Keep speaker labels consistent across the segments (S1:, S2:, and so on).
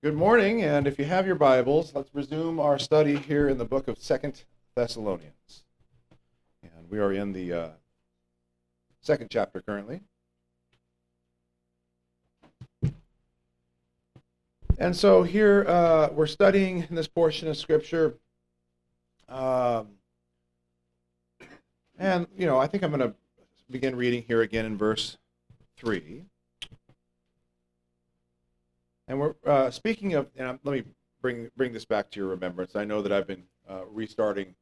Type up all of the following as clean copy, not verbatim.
S1: Good morning, and if you have your Bibles, let's resume our study here in the book of Second Thessalonians. And we are in the second chapter currently. And so here we're studying in this portion of Scripture. I think I'm going to begin reading here again in verse 3. And we're speaking of, and let me bring this back to your remembrance. I know that I've been restarting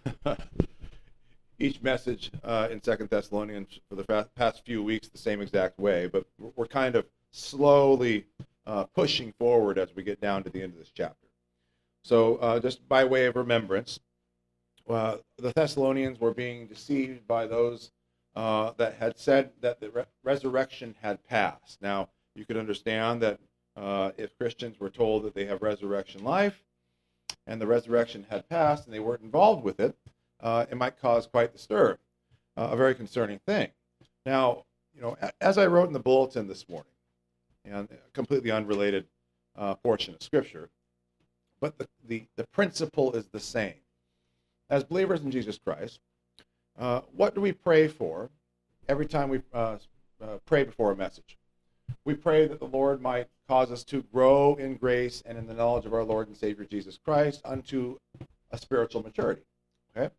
S1: each message in Second Thessalonians for the past few weeks the same exact way, but we're kind of slowly pushing forward as we get down to the end of this chapter. So just by way of remembrance, the Thessalonians were being deceived by those that had said that the resurrection had passed. Now, you could understand that if Christians were told that they have resurrection life and the resurrection had passed and they weren't involved with it, it might cause quite the stir, a very concerning thing. Now, as I wrote in the bulletin this morning, and a completely unrelated portion of Scripture, but the principle is the same. As believers in Jesus Christ, what do we pray for every time we pray before a message? We pray that the Lord might cause us to grow in grace and in the knowledge of our Lord and Savior Jesus Christ unto a spiritual maturity. Okay?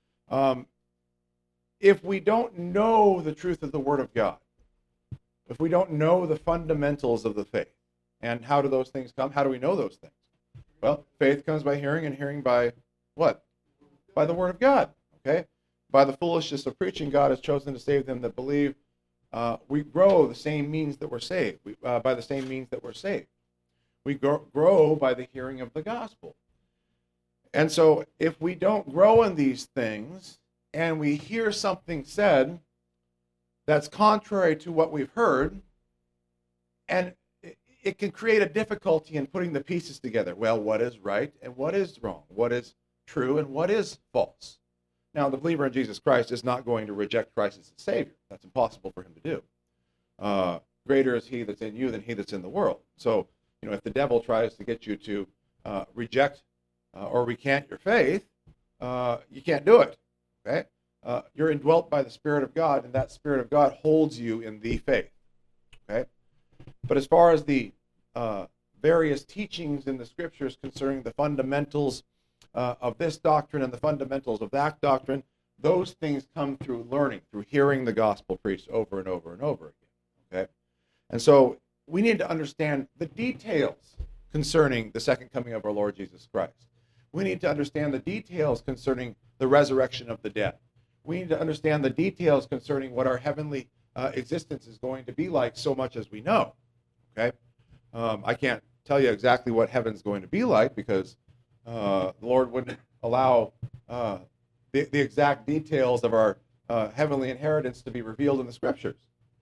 S1: If we don't know the truth of the Word of God, if we don't know the fundamentals of the faith, and how do those things come? How do we know those things? Well, faith comes by hearing, and hearing by what? By the Word of God. Okay? By the foolishness of preaching, God has chosen to save them that believe. We grow the same means that we're saved. By the same means that we're saved. We grow by the hearing of the gospel. And so if we don't grow in these things and we hear something said that's contrary to what we've heard, and it can create a difficulty in putting the pieces together. Well, what is right and what is wrong? What is true and what is false? Now, the believer in Jesus Christ is not going to reject Christ as his Savior. That's impossible for him to do. Greater is he that's in you than he that's in the world. So, if the devil tries to get you to reject or recant your faith, you can't do it. Okay? You're indwelt by the Spirit of God, and that Spirit of God holds you in the faith. Okay? But as far as the various teachings in the Scriptures concerning the fundamentals of this doctrine and the fundamentals of that doctrine, those things come through learning, through hearing the gospel preached over and over and over again. Okay? And so we need to understand the details concerning the second coming of our Lord Jesus Christ. We need to understand the details concerning the resurrection of the dead. We need to understand the details concerning what our heavenly existence is going to be like, so much as we know. Okay? I can't tell you exactly what heaven's going to be like because the Lord wouldn't allow the exact details of our heavenly inheritance to be revealed in the Scriptures.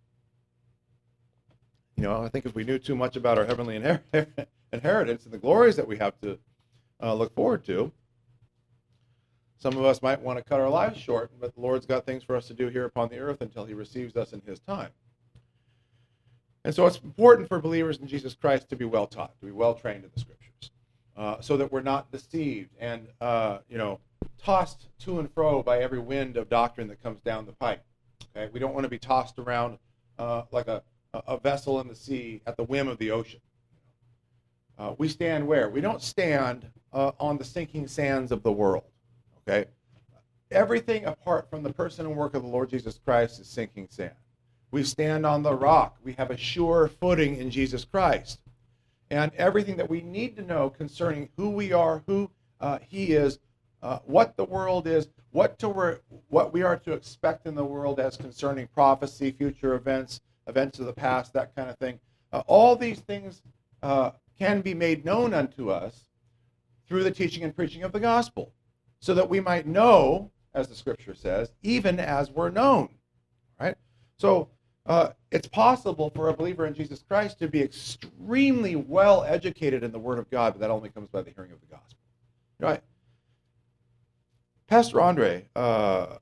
S1: I think if we knew too much about our heavenly inheritance and the glories that we have to look forward to, some of us might want to cut our lives short, but the Lord's got things for us to do here upon the earth until he receives us in his time. And so it's important for believers in Jesus Christ to be well taught, to be well trained in the Scriptures. So that we're not deceived and tossed to and fro by every wind of doctrine that comes down the pipe. Okay? We don't want to be tossed around like a vessel in the sea at the whim of the ocean. We stand where? We don't stand on the sinking sands of the world. Okay? Everything apart from the person and work of the Lord Jesus Christ is sinking sand. We stand on the rock. We have a sure footing in Jesus Christ. And everything that we need to know concerning who we are, who he is, what the world is, what we are to expect in the world as concerning prophecy, future events of the past, that kind of thing. All these things can be made known unto us through the teaching and preaching of the gospel, so that we might know, as the Scripture says, even as we're known. Right? So it's possible for a believer in Jesus Christ to be extremely well educated in the Word of God, but that only comes by the hearing of the gospel. Right? Pastor Andre, do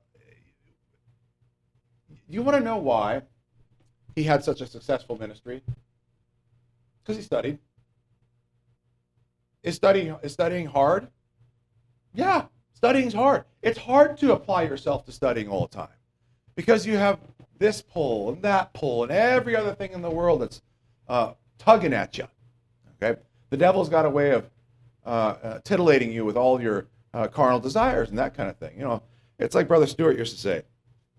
S1: you want to know why he had such a successful ministry? Because he studied. Is studying hard? Yeah, studying's hard. It's hard to apply yourself to studying all the time because you have this pull and that pull and every other thing in the world that's tugging at you. Okay, the devil's got a way of titillating you with all your carnal desires and that kind of thing. You know, it's like Brother Stewart used to say.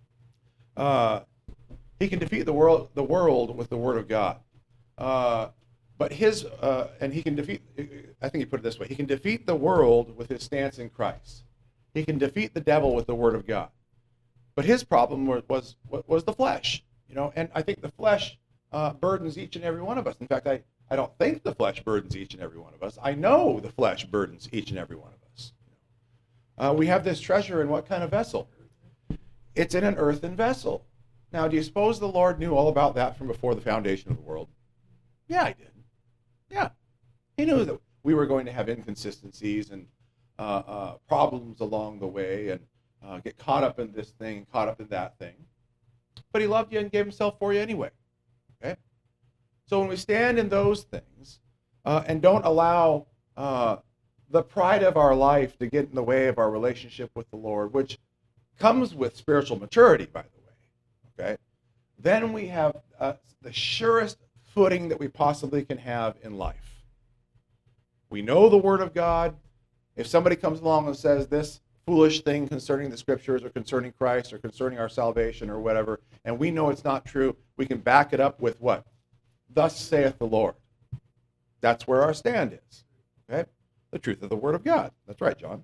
S1: He can defeat the world with the Word of God. But and he can defeat, I think he put it this way, he can defeat the world with his stance in Christ. He can defeat the devil with the Word of God. But his problem was the flesh, you know, and I think the flesh burdens each and every one of us. In fact, I don't think the flesh burdens each and every one of us. I know the flesh burdens each and every one of us. We have this treasure in what kind of vessel? It's in an earthen vessel. Now, do you suppose the Lord knew all about that from before the foundation of the world? Yeah, he did. Yeah. He knew that we were going to have inconsistencies and problems along the way and get caught up in this thing, caught up in that thing. But he loved you and gave himself for you anyway. Okay? So when we stand in those things and don't allow the pride of our life to get in the way of our relationship with the Lord, which comes with spiritual maturity, by the way, okay, then we have the surest footing that we possibly can have in life. We know the Word of God. If somebody comes along and says this foolish thing concerning the Scriptures or concerning Christ or concerning our salvation or whatever, and we know it's not true, we can back it up with what? Thus saith the Lord. That's where our stand is. Okay? The truth of the Word of God. That's right, John.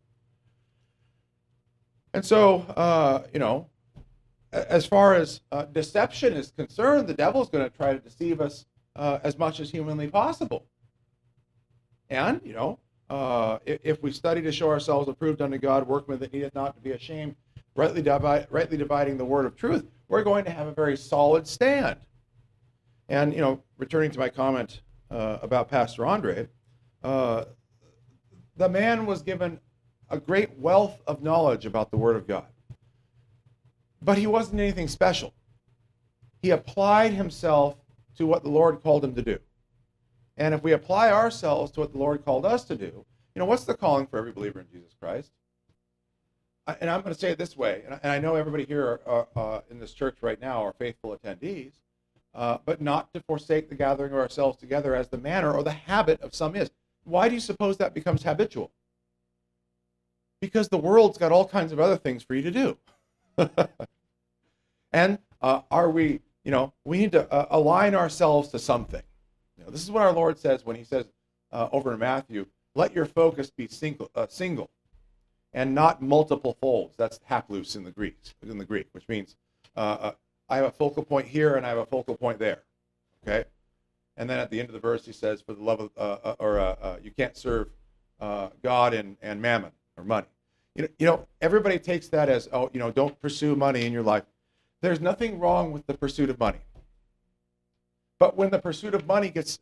S1: And so, you know, as far as deception is concerned, the devil's going to try to deceive us as much as humanly possible. And, you know, if we study to show ourselves approved unto God, workmen that needeth not to be ashamed, rightly dividing the word of truth, we're going to have a very solid stand. And, you know, returning to my comment about Pastor Andre, the man was given a great wealth of knowledge about the Word of God. But he wasn't anything special. He applied himself to what the Lord called him to do. And if we apply ourselves to what the Lord called us to do, you know, what's the calling for every believer in Jesus Christ? And I'm going to say it this way, and I know everybody here in this church right now are faithful attendees, but not to forsake the gathering of ourselves together as the manner or the habit of some is. Why do you suppose that becomes habitual? Because the world's got all kinds of other things for you to do. And we need to align ourselves to something. You know, this is what our Lord says when he says over in Matthew, let your focus be single and not multiple folds. That's haplous in the Greek, which means I have a focal point here and I have a focal point there. Okay? And then at the end of the verse he says, for the love of, you can't serve God and mammon or money. You know, everybody takes that as, oh, you know, don't pursue money in your life. There's nothing wrong with the pursuit of money. But when the pursuit of money gets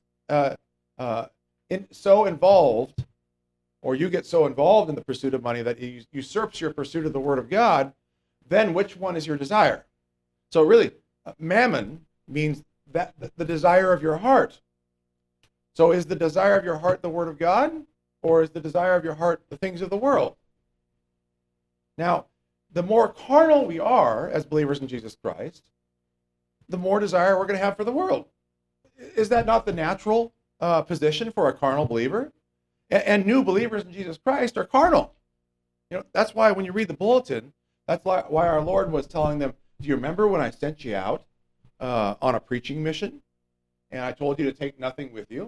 S1: so involved, or you get so involved in the pursuit of money that it usurps your pursuit of the Word of God, then which one is your desire? So really, mammon means that the desire of your heart. So is the desire of your heart the Word of God, or is the desire of your heart the things of the world? Now, the more carnal we are as believers in Jesus Christ, the more desire we're going to have for the world. Is that not the natural position for a carnal believer? And new believers in Jesus Christ are carnal. You know, that's why when you read the bulletin, that's why our Lord was telling them, do you remember when I sent you out on a preaching mission and I told you to take nothing with you?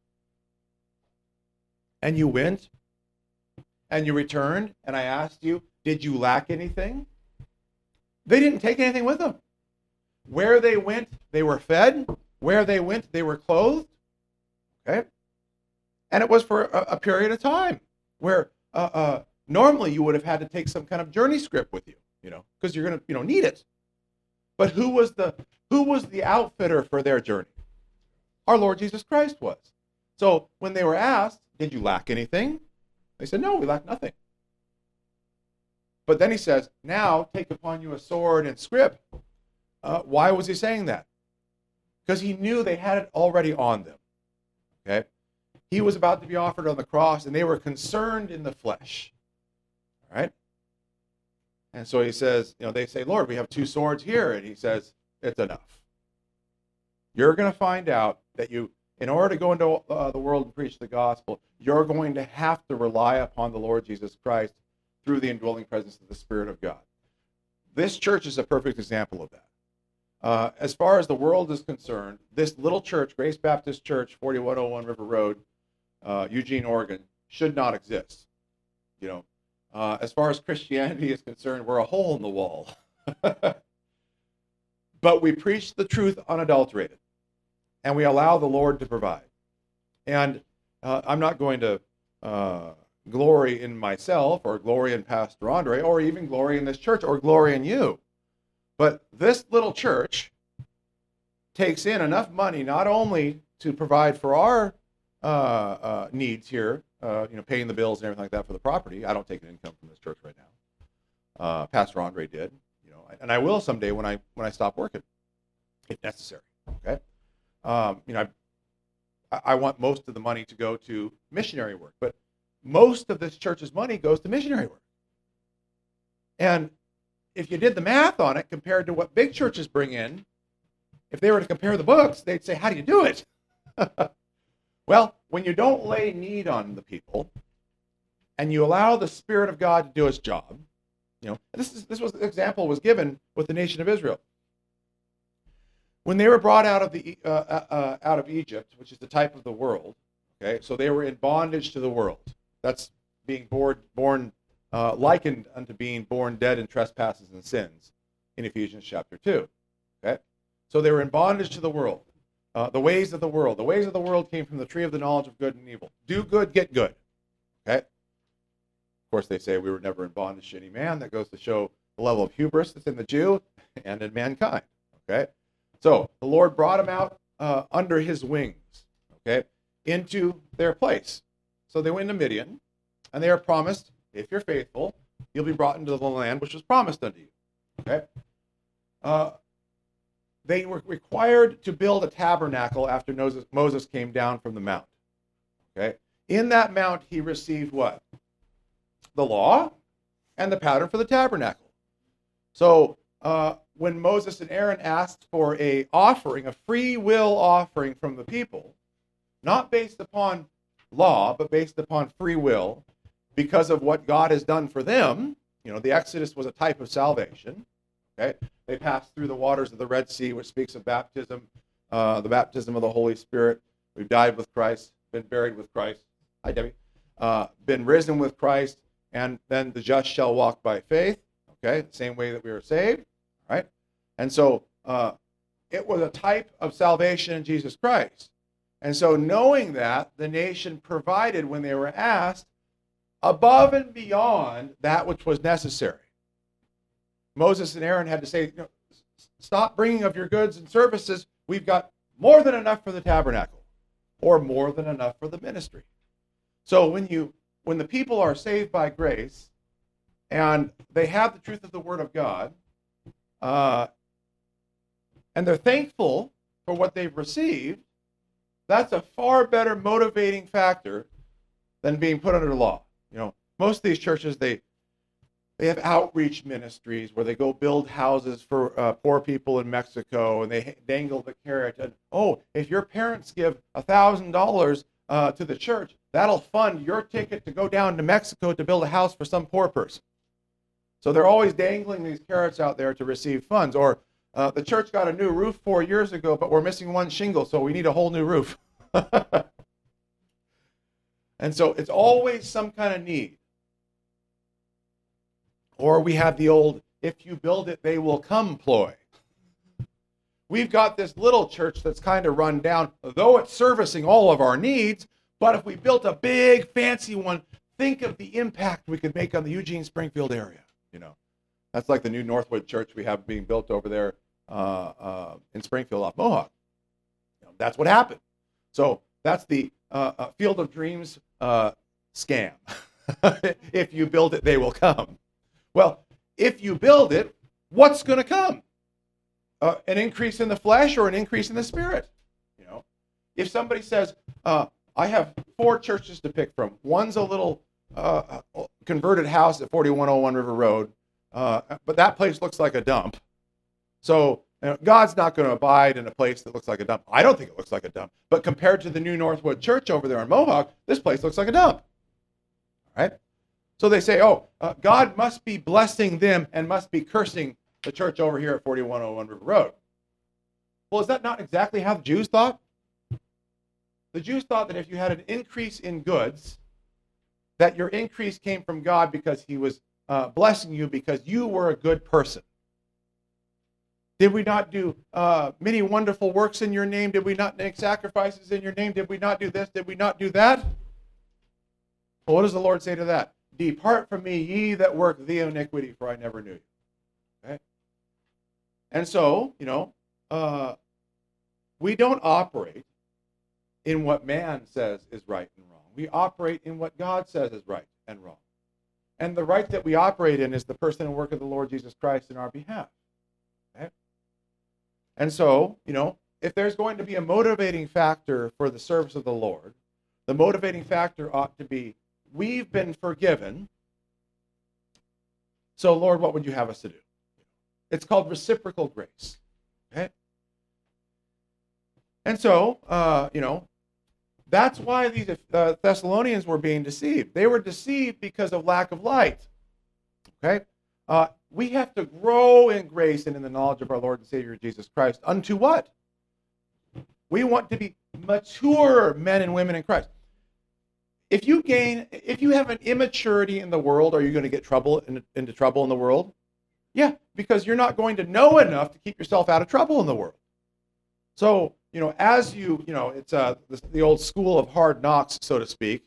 S1: And you went and you returned and I asked you, did you lack anything? They didn't take anything with them. Where they went, they were fed. Where they went, they were clothed. Okay? And it was for a period of time where normally you would have had to take some kind of journey script with you, you know, because you're going to, you know, need it. But who was the outfitter for their journey? Our Lord Jesus Christ was. So when they were asked, did you lack anything? They said, no, we lack nothing. But then he says, now take upon you a sword and scrip. Why was he saying that? Because he knew they had it already on them. Okay? He was about to be offered on the cross, and they were concerned in the flesh. All right? And so he says, they say, Lord, we have 2 swords here. And he says, it's enough. You're going to find out that in order to go into the world and preach the gospel, you're going to have to rely upon the Lord Jesus Christ through the indwelling presence of the Spirit of God. This church is a perfect example of that. As far as the world is concerned, this little church, Grace Baptist Church, 4101 River Road, Eugene, Oregon, should not exist. As far as Christianity is concerned, we're a hole in the wall. But we preach the truth unadulterated, and we allow the Lord to provide. And I'm not going to glory in myself or glory in Pastor Andre or even glory in this church or glory in you. But this little church takes in enough money not only to provide for our needs here, paying the bills and everything like that for the property. I don't take an income from this church right now. Pastor Andre did, and I will someday when I stop working, if necessary. Okay, I want most of the money to go to missionary work, but most of this church's money goes to missionary work. And if you did the math on it compared to what big churches bring in, if they were to compare the books, they'd say, how do you do it? Well, when you don't lay need on the people and you allow the Spirit of God to do its job, this example was given with the nation of Israel. When they were brought out of Egypt, which is the type of the world, okay, so they were in bondage to the world. That's being born likened unto being born dead in trespasses and sins in Ephesians chapter 2. Okay, so they were in bondage to the world. The ways of the world. The ways of the world came from the tree of the knowledge of good and evil. Do good, get good. Okay? Of course, they say we were never in bondage to any man. That goes to show the level of hubris that's in the Jew and in mankind. Okay? So, the Lord brought them out under his wings, okay, into their place. So they went to Midian, and they are promised, if you're faithful, you'll be brought into the land which was promised unto you. Okay? They were required to build a tabernacle after Moses came down from the mount. Okay? In that mount, he received what? The law and the pattern for the tabernacle. So when Moses and Aaron asked for a free will offering from the people, not based upon law, but based upon free will, because of what God has done for them, the Exodus was a type of salvation. Okay? They passed through the waters of the Red Sea, which speaks of baptism, the baptism of the Holy Spirit. We've died with Christ, been buried with Christ. Hi, Debbie. Been risen with Christ, and then the just shall walk by faith. Okay, the same way that we were saved. All right? And so it was a type of salvation in Jesus Christ. And so knowing that, the nation provided when they were asked above and beyond that which was necessary. Moses and Aaron had to say, stop bringing of your goods and services. We've got more than enough for the tabernacle, or more than enough for the ministry. So when the people are saved by grace, and they have the truth of the Word of God, and they're thankful for what they've received, that's a far better motivating factor than being put under law. Most of these churches, they have outreach ministries where they go build houses for poor people in Mexico, and they dangle the carrot. And, if your parents give $1,000 to the church, that'll fund your ticket to go down to Mexico to build a house for some poor person. So they're always dangling these carrots out there to receive funds. Or the church got a new roof 4 years ago, but we're missing one shingle, so we need a whole new roof. And so it's always some kind of need. Or we have the old, if you build it, they will come ploy. We've got this little church that's kind of run down, though it's servicing all of our needs, but if we built a big, fancy one, think of the impact we could make on the Eugene Springfield area. That's like the new Northwood Church we have being built over there in Springfield off Mohawk. That's what happened. So that's the Field of Dreams scam. If you build it, they will come. Well, if you build it, what's going to come? An increase in the flesh or an increase in the spirit? If somebody says, I have 4 churches to pick from. One's a little converted house at 4101 River Road, but that place looks like a dump. So God's not going to abide in a place that looks like a dump. I don't think it looks like a dump. But compared to the New Northwood Church over there in Mohawk, this place looks like a dump. All right? So they say, God must be blessing them and must be cursing the church over here at 4101 River Road. Well, is that not exactly how the Jews thought? The Jews thought that if you had an increase in goods, that your increase came from God because he was blessing you because you were a good person. Did we not do many wonderful works in your name? Did we not make sacrifices in your name? Did we not do this? Did we not do that? Well, what does the Lord say to that? Depart from me, ye that work the iniquity, for I never knew you. Okay? And so, we don't operate in what man says is right and wrong. We operate in what God says is right and wrong. And the right that we operate in is the person and work of the Lord Jesus Christ in our behalf. Okay? And so, if there's going to be a motivating factor for the service of the Lord, the motivating factor ought to be, we've been forgiven. So, Lord, what would you have us to do? It's called reciprocal grace. Okay? And so, that's why these Thessalonians were being deceived. They were deceived because of lack of light. Okay? We have to grow in grace and in the knowledge of our Lord and Savior Jesus Christ. Unto what? We want to be mature men and women in Christ. If you have an immaturity in the world, are you going to get into trouble in the world? Yeah, because you're not going to know enough to keep yourself out of trouble in the world. So, as it's the old school of hard knocks, so to speak.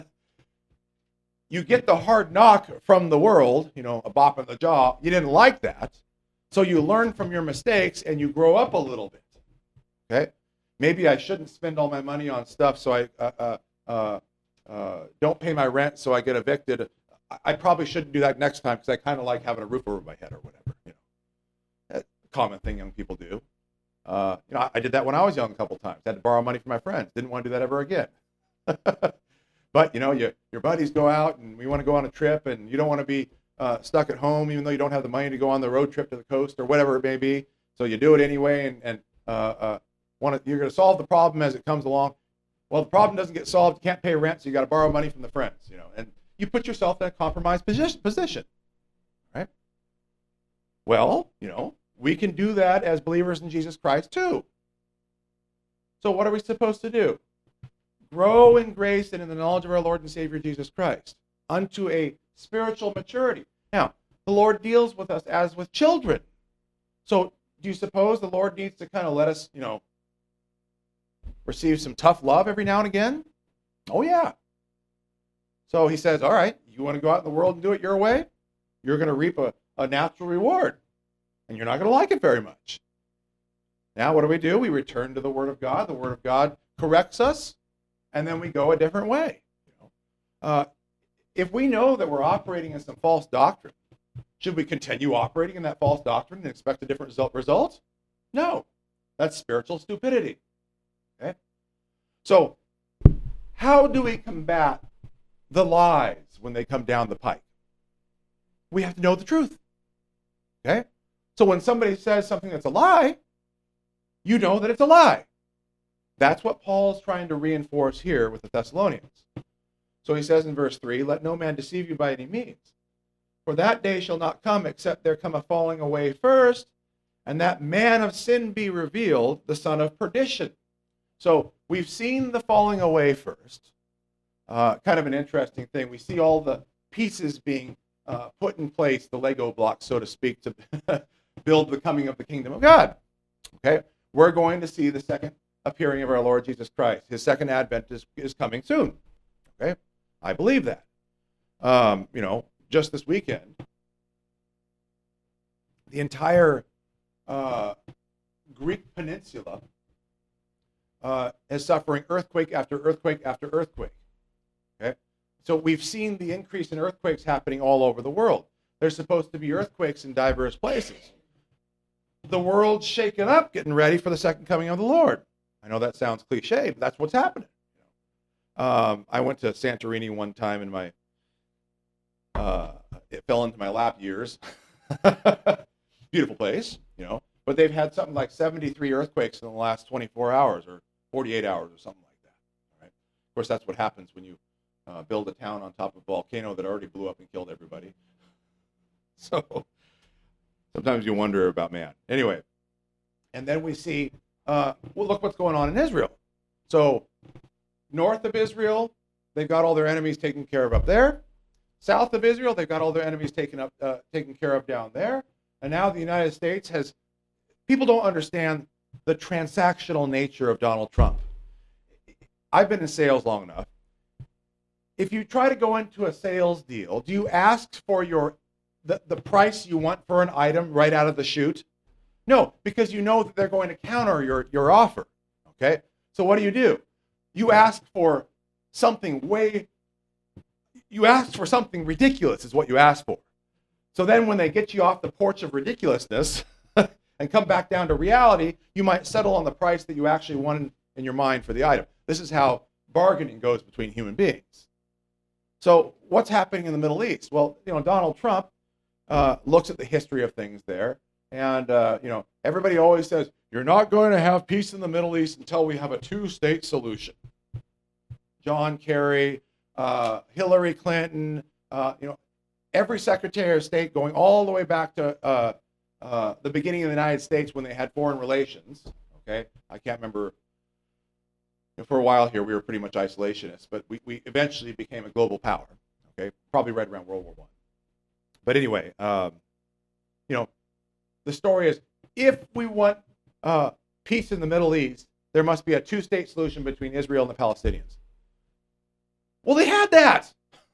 S1: You get the hard knock from the world, a bop in the jaw. You didn't like that. So you learn from your mistakes and you grow up a little bit. Okay? Maybe I shouldn't spend all my money on stuff so I don't pay my rent so I get evicted. I probably shouldn't do that next time because I kind of like having a roof over my head or whatever. That's a common thing young people do. I did that when I was young a couple times. I had to borrow money from my friends. Didn't want to do that ever again. But, your buddies go out and we want to go on a trip and you don't want to be stuck at home even though you don't have the money to go on the road trip to the coast or whatever it may be. So you do it anyway and you're going to solve the problem as it comes along. Well, the problem doesn't get solved. You can't pay rent, so you got to borrow money from the friends, and you put yourself in a compromised position, right? Well, we can do that as believers in Jesus Christ too. So what are we supposed to do? Grow in grace and in the knowledge of our Lord and Savior Jesus Christ unto a spiritual maturity. Now, the Lord deals with us as with children. So do you suppose the Lord needs to kind of let us, receive some tough love every now and again? Oh, yeah. So he says, all right, you want to go out in the world and do it your way? You're going to reap a natural reward, and you're not going to like it very much. Now, what do? We return to the Word of God. The Word of God corrects us, and then we go a different way. If we know that we're operating in some false doctrine, should we continue operating in that false doctrine and expect a different result? No. That's spiritual stupidity. Okay? So, how do we combat the lies when they come down the pike? We have to know the truth. Okay? So when somebody says something that's a lie, you know that it's a lie. That's what Paul is trying to reinforce here with the Thessalonians. So he says in verse 3, let no man deceive you by any means. For that day shall not come except there come a falling away first, and that man of sin be revealed, the son of perdition. So we've seen the falling away first. Kind of an interesting thing. We see all the pieces being put in place, the Lego blocks, so to speak, to build the coming of the kingdom of God. Okay? We're going to see the second appearing of our Lord Jesus Christ. His second advent is coming soon. Okay? I believe that. Just this weekend, the entire Greek peninsula is suffering earthquake after earthquake after earthquake. Okay? So we've seen the increase in earthquakes happening all over the world. There's supposed to be earthquakes in diverse places. The world's shaken up, getting ready for the second coming of the Lord. I know that sounds cliche, but that's what's happening. I went to Santorini one time in my, it fell into my lap years. Beautiful place, but they've had something like 73 earthquakes in the last 24 hours or 48 hours or something like that. All right? Of course, that's what happens when you build a town on top of a volcano that already blew up and killed everybody. So sometimes you wonder about man. Anyway, and then we see, well, look what's going on in Israel. So north of Israel, they've got all their enemies taken care of up there. South of Israel, they've got all their enemies taken care of down there. And now the United States has, people don't understand the transactional nature of Donald Trump. I've been in sales long enough. If you try to go into a sales deal, do you ask for the price you want for an item right out of the chute? No, because you know that they're going to counter your offer. Okay? So what do? You ask for something ridiculous is what you ask for. So then when they get you off the porch of ridiculousness and come back down to reality, you might settle on the price that you actually wanted in your mind for the item. This is how bargaining goes between human beings. So what's happening in the Middle East? Well, Donald Trump looks at the history of things there. And, everybody always says, you're not going to have peace in the Middle East until we have a two-state solution. John Kerry, Hillary Clinton, every Secretary of State going all the way back to the beginning of the United States when they had foreign relations. Okay, I can't remember. For a while here, we were pretty much isolationists, but we eventually became a global power. Okay, probably right around World War I. But anyway, the story is, if we want peace in the Middle East, there must be a two-state solution between Israel and the Palestinians. Well, they had that.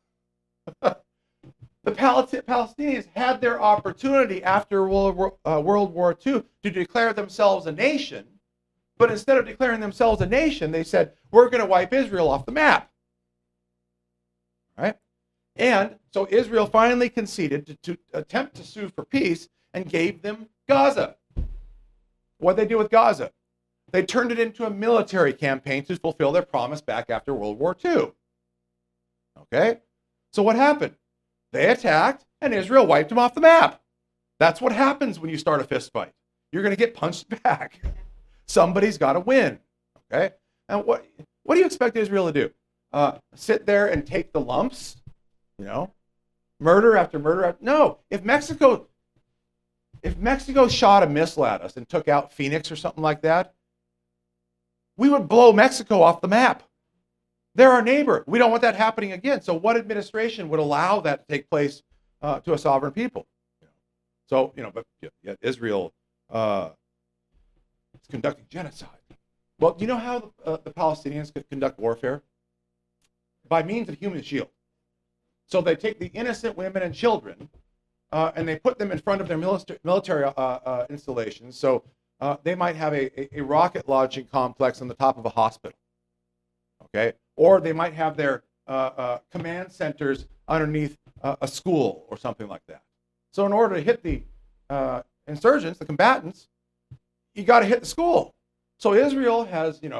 S1: The Palestinians had their opportunity after World War II to declare themselves a nation, but instead of declaring themselves a nation, they said, we're going to wipe Israel off the map. All right? And so Israel finally conceded to attempt to sue for peace and gave them Gaza. What did they do with Gaza? They turned it into a military campaign to fulfill their promise back after World War II. Okay? So what happened? They attacked, and Israel wiped them off the map. That's what happens when you start a fist fight. You're going to get punched back. Somebody's got to win. Okay? And what do you expect Israel to do? Sit there and take the lumps? Murder after murder after... No. If Mexico shot a missile at us and took out Phoenix or something like that, we would blow Mexico off the map. They're our neighbor. We don't want that happening again. So what administration would allow that to take place to a sovereign people? So, but yet Israel is conducting genocide. Well, do you know how the Palestinians could conduct warfare? By means of human shield. So they take the innocent women and children and they put them in front of their military installations. So they might have a rocket launching complex on the top of a hospital. Okay? Or they might have their command centers underneath a school or something like that. So in order to hit the insurgents, the combatants, you got to hit the school. So Israel has, they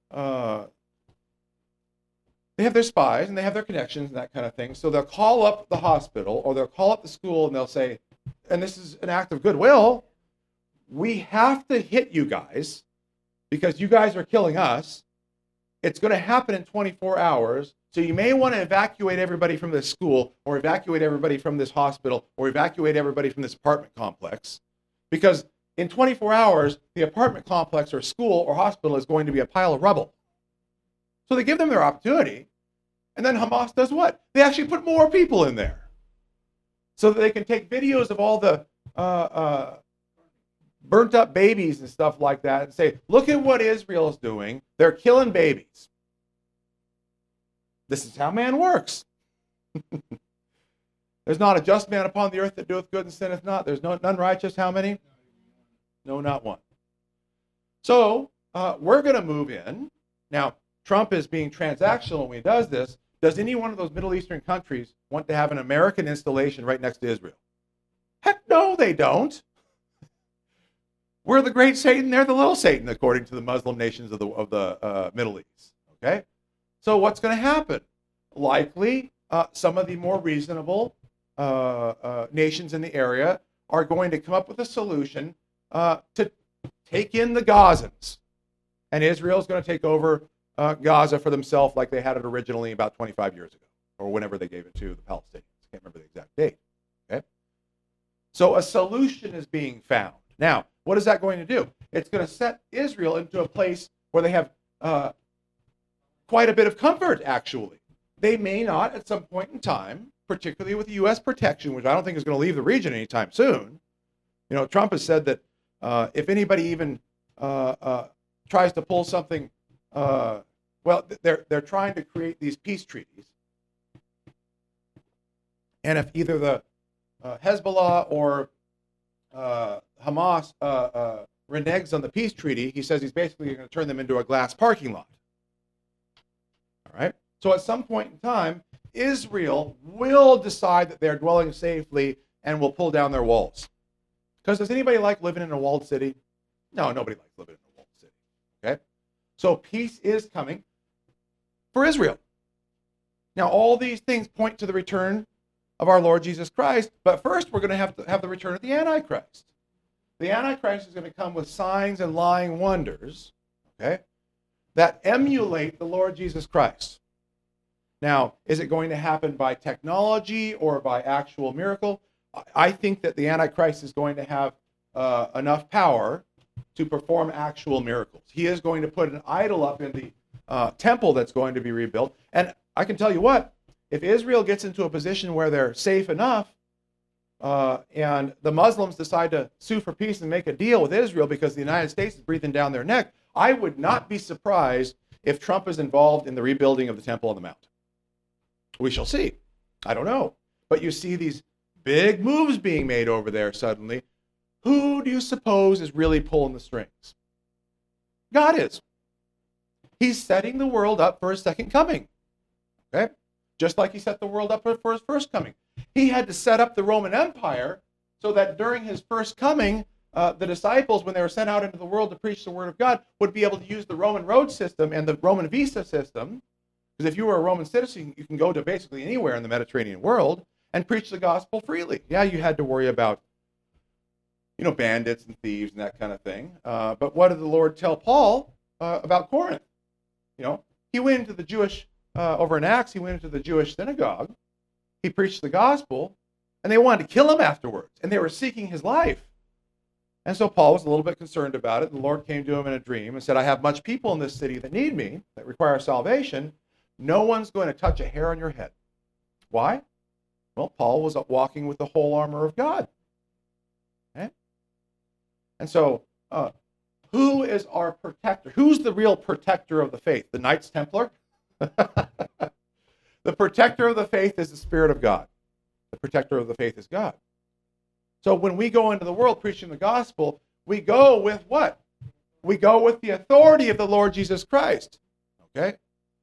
S1: have their spies and they have their connections and that kind of thing. So they'll call up the hospital or they'll call up the school and they'll say, and this is an act of goodwill, we have to hit you guys because you guys are killing us. It's going to happen in 24 hours, so you may want to evacuate everybody from this school or evacuate everybody from this hospital or evacuate everybody from this apartment complex because in 24 hours, the apartment complex or school or hospital is going to be a pile of rubble. So they give them their opportunity, and then Hamas does what? They actually put more people in there so that they can take videos of all the burnt up babies and stuff like that and say, look at what Israel is doing. They're killing babies. This is how man works. There's not a just man upon the earth that doeth good and sinneth not. There's none righteous. How many? No, not one. So we're going to move in. Now, Trump is being transactional when he does this. Does any one of those Middle Eastern countries want to have an American installation right next to Israel? Heck no, they don't. We're the great Satan, they're the little Satan, according to the Muslim nations of the Middle East. Okay? So what's going to happen? Likely, some of the more reasonable nations in the area are going to come up with a solution to take in the Gazans. And Israel's going to take over Gaza for themselves like they had it originally about 25 years ago, or whenever they gave it to the Palestinians. I can't remember the exact date. Okay? So a solution is being found. Now, what is that going to do? It's going to set Israel into a place where they have quite a bit of comfort, actually. They may not, at some point in time, particularly with U.S. protection, which I don't think is going to leave the region anytime soon. You know, Trump has said that if anybody even tries to pull something, well, they're trying to create these peace treaties. And if either the Hezbollah or Hamas reneges on the peace treaty, he says he's basically going to turn them into a glass parking lot. All right? So at some point in time, Israel will decide that they're dwelling safely and will pull down their walls. Because does anybody like living in a walled city? No, nobody likes living in a walled city. Okay? So peace is coming for Israel. Now, all these things point to the return of our Lord Jesus Christ, but first we're going to have the return of the Antichrist. The Antichrist is going to come with signs and lying wonders, okay, that emulate the Lord Jesus Christ. Now, is it going to happen by technology or by actual miracle? I think that the Antichrist is going to have enough power to perform actual miracles. He is going to put an idol up in the temple that's going to be rebuilt. And I can tell you what, if Israel gets into a position where they're safe enough and the Muslims decide to sue for peace and make a deal with Israel because the United States is breathing down their neck, I would not be surprised if Trump is involved in the rebuilding of the Temple on the Mount. We shall see. I don't know. But you see these big moves being made over there suddenly. Who do you suppose is really pulling the strings? God is. He's setting the world up for his second coming. Okay? Just like he set the world up for his first coming. He had to set up the Roman Empire so that during his first coming, the disciples, when they were sent out into the world to preach the word of God, would be able to use the Roman road system and the Roman visa system. Because if you were a Roman citizen, you can go to basically anywhere in the Mediterranean world and preach the gospel freely. Yeah, you had to worry about, you know, bandits and thieves and that kind of thing. But what did the Lord tell Paul about Corinth? You know, he went into the Jewish, over in Acts, he went into the Jewish synagogue. He preached the gospel, and they wanted to kill him afterwards, and they were seeking his life. And so Paul was a little bit concerned about it. The Lord came to him in a dream and said, I have much people in this city that need me, that require salvation. No one's going to touch a hair on your head. Why? Well, Paul was walking with the whole armor of God. Okay? And so, who is our protector? Who's the real protector of the faith? The Knights Templar? The protector of the faith is the Spirit of God. The protector of the faith is God. So when we go into the world preaching the gospel, we go with what? We go with the authority of the Lord Jesus Christ. Okay?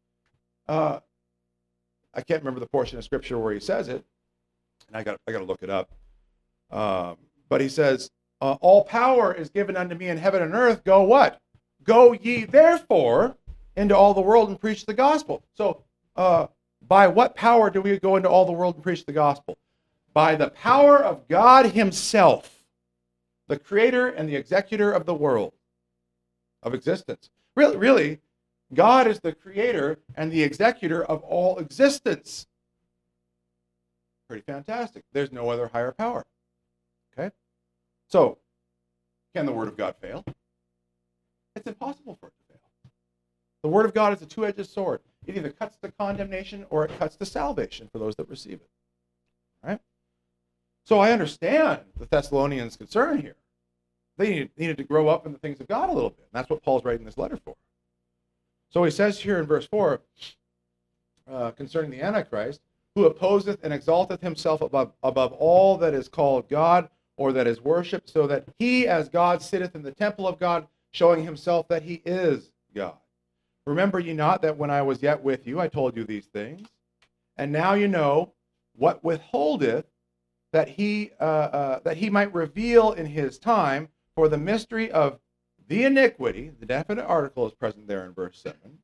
S1: I can't remember the portion of Scripture where he says it, and I got to look it up. But he says, all power is given unto me in heaven and earth. Go what? Go ye therefore into all the world and preach the gospel. So by what power do we go into all the world and preach the gospel? By the power of God himself, the creator and the executor of the world, of existence. Really, God is the creator and the executor of all existence. Pretty fantastic. There's no other higher power. Okay? So, can the Word of God fail? It's impossible for it to fail. The Word of God is a two-edged sword. It either cuts to condemnation or it cuts to salvation for those that receive it. All right? So I understand the Thessalonians' concern here. They needed to grow up in the things of God a little bit. And that's what Paul's writing this letter for. So he says here in verse 4, concerning the Antichrist, who opposeth and exalteth himself above all that is called God or that is worshipped, so that he as God sitteth in the temple of God, showing himself that he is God. Remember ye not that when I was yet with you, I told you these things? And now you know what withholdeth, that he might reveal in his time, for the mystery of the iniquity, the definite article is present there in verse 7,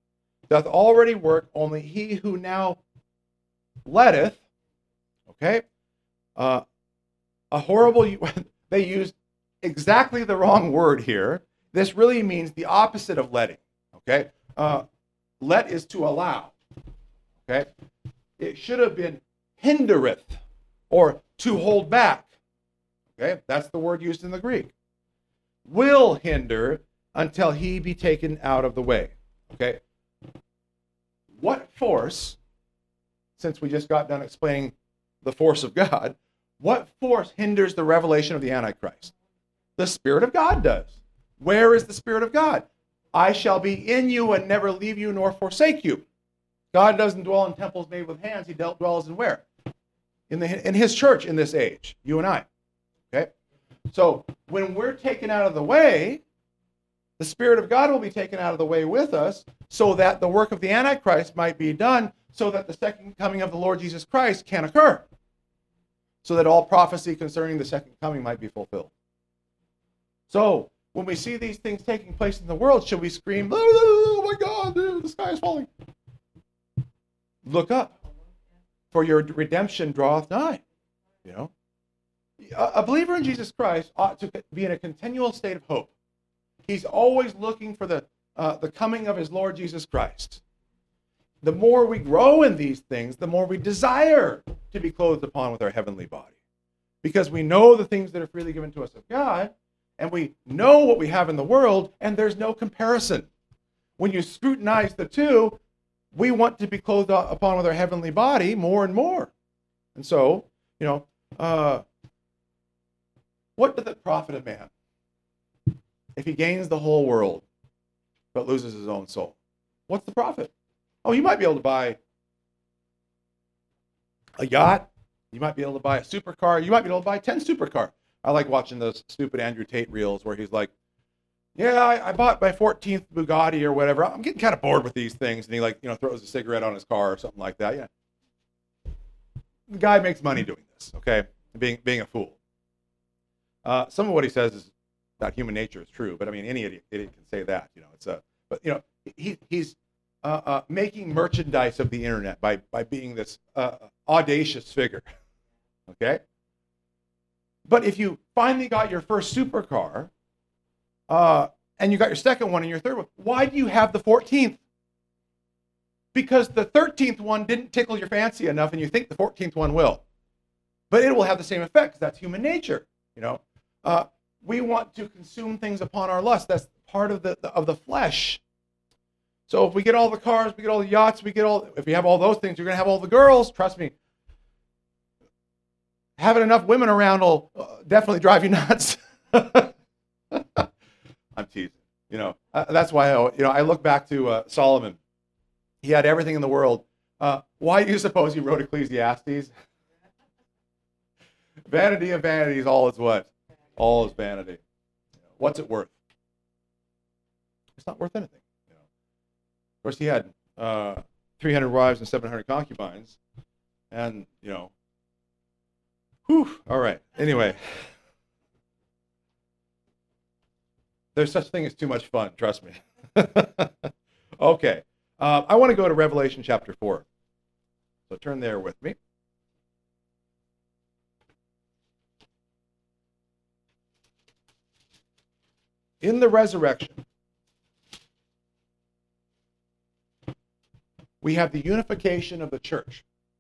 S1: doth already work, only he who now letteth, okay, a horrible, they used exactly the wrong word here. This really means the opposite of letting, okay? Let is to allow, okay? It should have been hindereth, or to hold back, okay? That's the word used in the Greek. Will hinder until he be taken out of the way, okay? What force, since we just got done explaining the force of God, what force hinders the revelation of the Antichrist? The Spirit of God does. Where is the Spirit of God? I shall be in you and never leave you nor forsake you. God doesn't dwell in temples made with hands. He dwells in where? In his church in this age, you and I. Okay? So when we're taken out of the way, the Spirit of God will be taken out of the way with us so that the work of the Antichrist might be done, so that the second coming of the Lord Jesus Christ can occur, so that all prophecy concerning the second coming might be fulfilled. So when we see these things taking place in the world, should we scream, oh my God, dude, the sky is falling? Look up, for your redemption draweth nigh. You know, a believer in Jesus Christ ought to be in a continual state of hope. He's always looking for the coming of his Lord Jesus Christ. The more we grow in these things, the more we desire to be clothed upon with our heavenly body. Because we know the things that are freely given to us of God, and we know what we have in the world, and there's no comparison. When you scrutinize the two, we want to be clothed upon with our heavenly body more and more. And so, what doth it profit a man if he gains the whole world but loses his own soul? What's the profit? Oh, you might be able to buy a yacht. You might be able to buy a supercar. You might be able to buy 10 supercars. I like watching those stupid Andrew Tate reels where he's like, yeah, I bought my 14th Bugatti or whatever. I'm getting kind of bored with these things. And he throws a cigarette on his car or something like that. Yeah. The guy makes money doing this, okay? Being a fool. Some of what he says is about human nature is true, but I mean, any idiot can say that, he's making merchandise of the internet by being this audacious figure, okay? But if you finally got your first supercar, and you got your second one and your third one, why do you have the 14th? Because the 13th one didn't tickle your fancy enough, and you think the 14th one will. But it will have the same effect, because that's human nature, we want to consume things upon our lust. That's part of the flesh. So if we get all the cars, we get all the yachts, if we have all those things, you're going to have all the girls. Trust me. Having enough women around will definitely drive you nuts. I'm teasing. That's why I look back to Solomon. He had everything in the world. Why do you suppose he wrote Ecclesiastes? Vanity of vanities, all is what? All is vanity. What's it worth? It's not worth anything. Of course, he had 300 wives and 700 concubines, and all right. Anyway, there's such thing as too much fun. Trust me. Okay, I want to go to Revelation chapter 4. So turn there with me. In the resurrection, we have the unification of the church.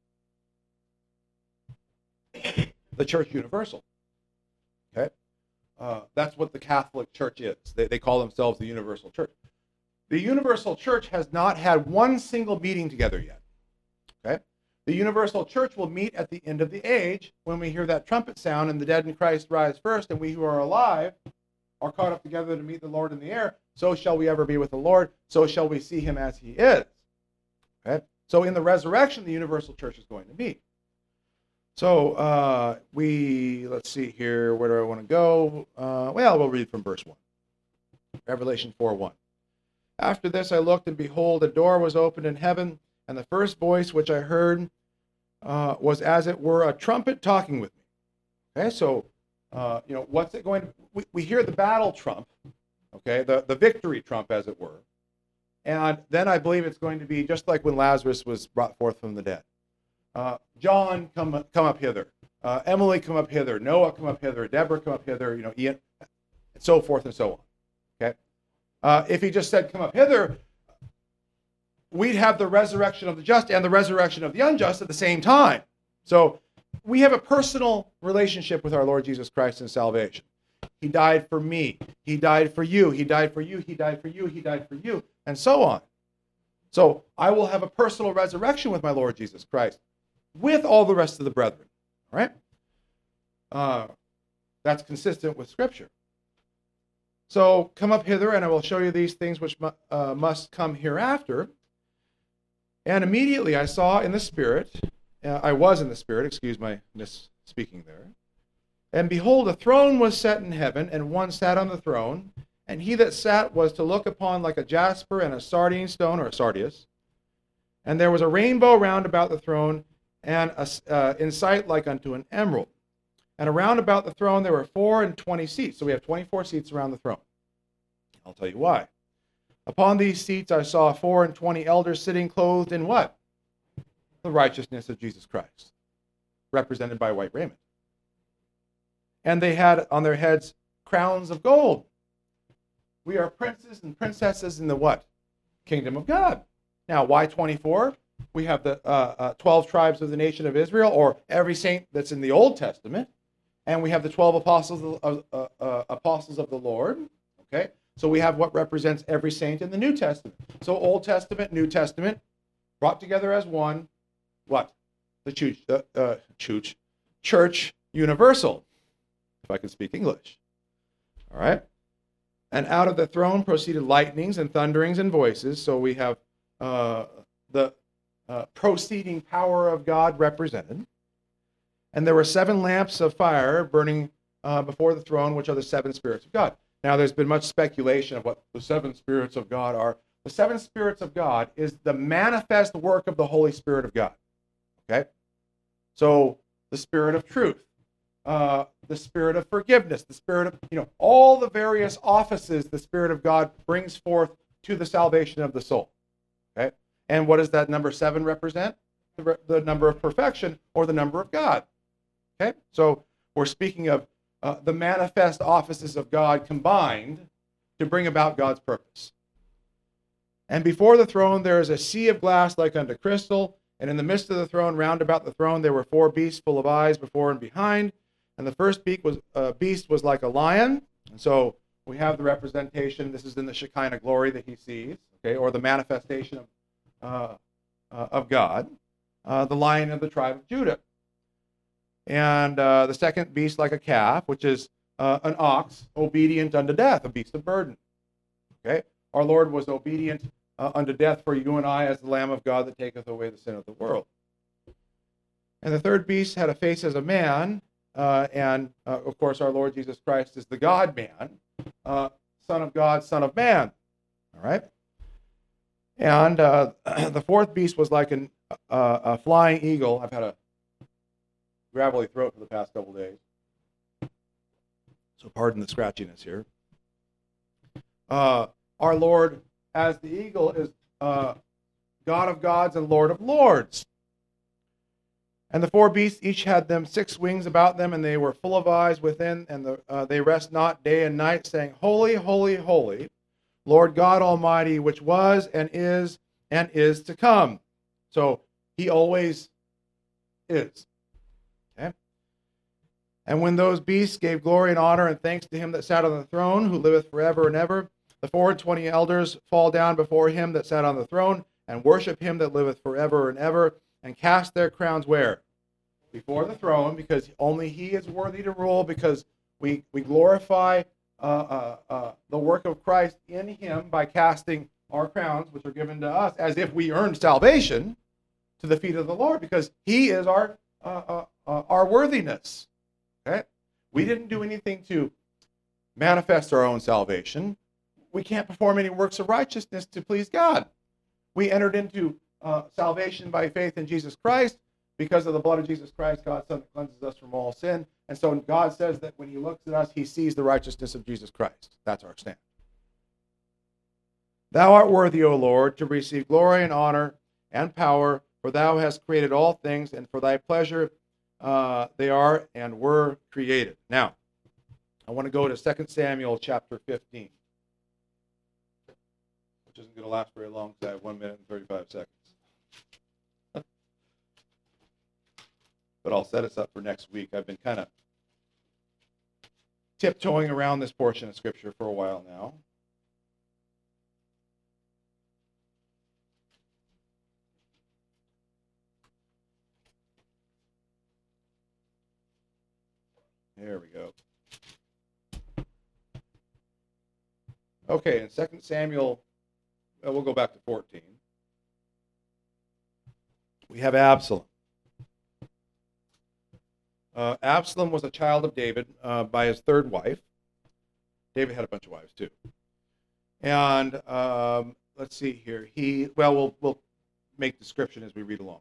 S1: The church universal. Okay? That's what the Catholic Church is. They call themselves the universal church. The universal church has not had one single meeting together yet. Okay? The universal church will meet at the end of the age when we hear that trumpet sound and the dead in Christ rise first, and we who are alive are caught up together to meet the Lord in the air. So shall we ever be with the Lord. So shall we see him as he is. Okay? So in the resurrection, the universal church is going to meet. So let's see here. Where do I want to go? We'll read from verse 1. Revelation 4:1. After this I looked, and behold, a door was opened in heaven, and the first voice which I heard was as it were a trumpet talking with me. Okay, so what's it going to? We hear the battle trump, okay, the victory trump, as it were, And then I believe it's going to be just like when Lazarus was brought forth from the dead. John, come up hither. Emily, come up hither. Noah, come up hither. Deborah, come up hither. Ian, and so forth and so on. Okay. If he just said, come up hither, we'd have the resurrection of the just and the resurrection of the unjust at the same time. So we have a personal relationship with our Lord Jesus Christ in salvation. He died for me. He died for you. He died for you. He died for you. He died for you, and so on. So I will have a personal resurrection with my Lord Jesus Christ with all the rest of the brethren. All right? That's consistent with Scripture. So come up hither, and I will show you these things which must come hereafter. And immediately I saw in the Spirit, I was in the Spirit, excuse my misspeaking there. And behold, a throne was set in heaven, and one sat on the throne. And he that sat was to look upon like a jasper and a sardine stone, or a sardius. And there was a rainbow round about the throne, and in sight like unto an emerald. And around about the throne there were 24 seats. So we have 24 seats around the throne. I'll tell you why. Upon these seats I saw 24 elders sitting, clothed in what? The righteousness of Jesus Christ, represented by white raiment. And they had on their heads crowns of gold. We are princes and princesses in the what? Kingdom of God. Now, why 24? We have the 12 tribes of the nation of Israel, or every saint that's in the Old Testament. And we have the 12 apostles of the Lord. Okay? So we have what represents every saint in the New Testament. So Old Testament, New Testament, brought together as one. What? The church universal, if I can speak English. All right? And out of the throne proceeded lightnings and thunderings and voices. So we have the proceeding power of God represented. And there were 7 lamps of fire burning before the throne, which are the 7 spirits of God. Now, there's been much speculation of what the 7 spirits of God are. The 7 spirits of God is the manifest work of the Holy Spirit of God. Okay? So, the Spirit of truth, the Spirit of forgiveness, the Spirit of, all the various offices the Spirit of God brings forth to the salvation of the soul. Okay? And what does that number 7 represent? The number of perfection, or the number of God. Okay? So, we're speaking of the manifest offices of God combined to bring about God's purpose. And before the throne there is a sea of glass like unto crystal, and in the midst of the throne, round about the throne, there were 4 beasts full of eyes before and behind. And the first beast was like a lion. And so we have the representation. This is in the Shekinah glory that he sees, okay, or the manifestation of God, the Lion of the tribe of Judah. And the second beast like a calf, which is an ox, obedient unto death, a beast of burden. Okay, our Lord was obedient unto death for you and I, as the Lamb of God that taketh away the sin of the world. And the third beast had a face as a man, and of course our Lord Jesus Christ is the God-man, Son of God, Son of Man. All right. And the fourth beast was like a flying eagle. I've had a gravelly throat for the past couple days, so pardon the scratchiness here. Our Lord, as the eagle, is God of gods and Lord of lords. And the 4 beasts each had them 6 wings about them, and they were full of eyes within, and they rest not day and night, saying, Holy, holy, holy, Lord God Almighty, which was and is to come. So he always is. Okay? And when those beasts gave glory and honor and thanks to him that sat on the throne, who liveth forever and ever, the 24 elders fall down before him that sat on the throne, and worship him that liveth forever and ever, and cast their crowns where? Before the throne, because only he is worthy to rule, because we glorify the work of Christ in him by casting our crowns, which are given to us, as if we earned salvation, to the feet of the Lord, because he is our worthiness. Okay? We didn't do anything to manifest our own salvation. We can't perform any works of righteousness to please God. We entered into salvation by faith in Jesus Christ. Because of the blood of Jesus Christ, God's Son, that cleanses us from all sin. And so God says that when he looks at us, he sees the righteousness of Jesus Christ. That's our stand. Thou art worthy, O Lord, to receive glory and honor and power, for thou hast created all things, and for thy pleasure they are and were created. Now, I want to go to 2 Samuel chapter 15, which isn't going to last very long because I have 1 minute and 35 seconds. But I'll set us up for next week. I've been kind of tiptoeing around this portion of Scripture for a while now. There we go. Okay, in 2 Samuel, we'll go back to 14. We have Absalom. Absalom was a child of David by his third wife. David had a bunch of wives too. And let's see here. We'll make description as we read along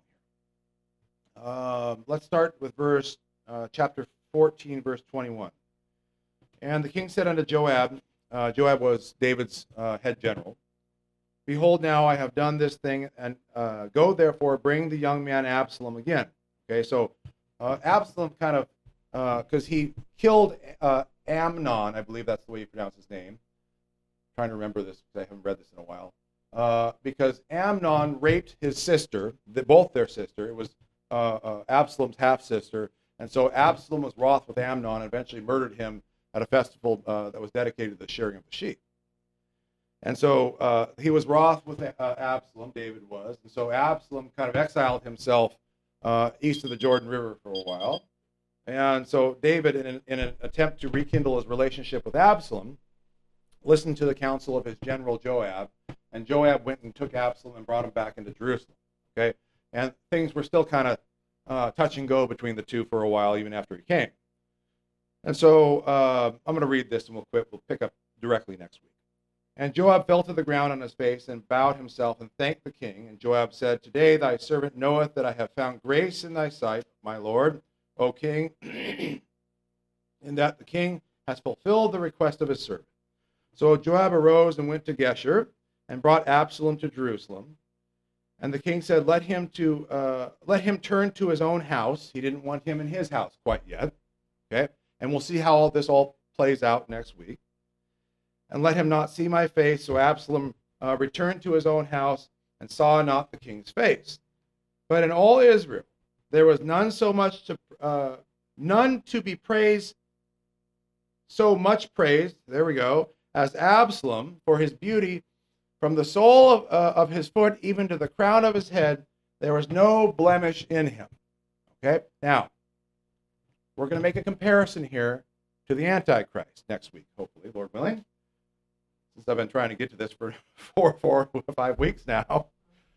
S1: here. Let's start with chapter 14, verse 21. And the king said unto Joab, Joab was David's head general, behold, now I have done this thing, and go therefore, bring the young man Absalom again. Okay, so Absalom kind of, because he killed Amnon, I believe that's the way you pronounce his name. I'm trying to remember this because I haven't read this in a while. Because Amnon raped his sister, both their sister. It was Absalom's half-sister. And so Absalom was wroth with Amnon and eventually murdered him at a festival that was dedicated to the shearing of the sheep. And so he was wroth with Absalom, David was. And so Absalom kind of exiled himself east of the Jordan River for a while. And so David, in an attempt to rekindle his relationship with Absalom, listened to the counsel of his general Joab. And Joab went and took Absalom and brought him back into Jerusalem. Okay, and things were still kind of touch and go between the two for a while, even after he came. And so I'm going to read this and we'll quit. We'll pick up directly next week. And Joab fell to the ground on his face and bowed himself and thanked the king. And Joab said, Today thy servant knoweth that I have found grace in thy sight, my lord, O king, in that the king has fulfilled the request of his servant. So Joab arose and went to Geshur and brought Absalom to Jerusalem. And the king said, let him turn to his own house. He didn't want him in his house quite yet. Okay? And we'll see how this all plays out next week. And let him not see my face. So Absalom returned to his own house and saw not the king's face. But in all Israel there was none to be praised, so much praised, there we go, as Absalom for his beauty. From the sole of his foot even to the crown of his head, there was no blemish in him. Okay? Now, we're going to make a comparison here to the Antichrist next week, hopefully, Lord willing. Since I've been trying to get to this for 4 or 5 weeks now.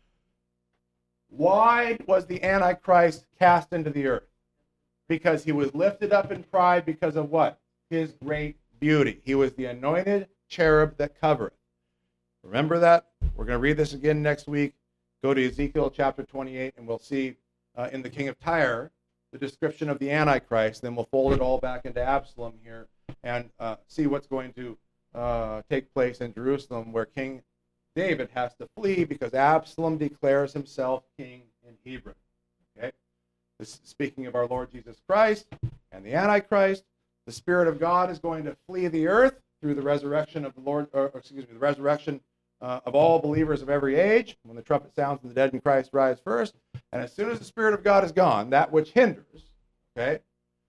S1: Why was the Antichrist cast into the earth? Because he was lifted up in pride because of what? His great beauty. He was the anointed cherub that covereth. Remember that? We're going to read this again next week. Go to Ezekiel chapter 28, and we'll see in the king of Tyre the description of the Antichrist. Then we'll fold it all back into Absalom here and see what's going to take place in Jerusalem, where King David has to flee because Absalom declares himself king in Hebron. Okay? This is speaking of our Lord Jesus Christ and the Antichrist. The Spirit of God is going to flee the earth through the resurrection of the resurrection of all believers of every age, when the trumpet sounds and the dead in Christ rise first. And as soon as the Spirit of God is gone, that which hinders, okay,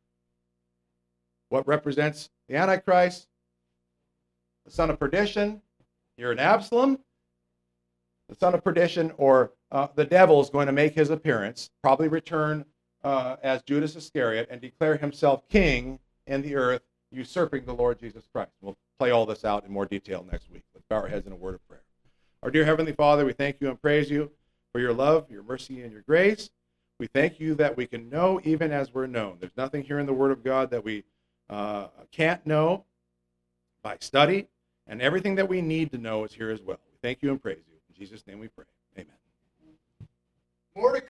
S1: what represents the Antichrist, the son of perdition, here in Absalom, the son of perdition, or the devil, is going to make his appearance, probably return as Judas Iscariot, and declare himself king in the earth, usurping the Lord Jesus Christ. We'll play all this out in more detail next week. Let's bow our heads in a word of prayer. Our dear Heavenly Father, we thank you and praise you for your love, your mercy, and your grace. We thank you that we can know even as we're known. There's nothing here in the Word of God that we can't know by study, and everything that we need to know is here as well. We thank you and praise you. In Jesus' name we pray. Amen. More to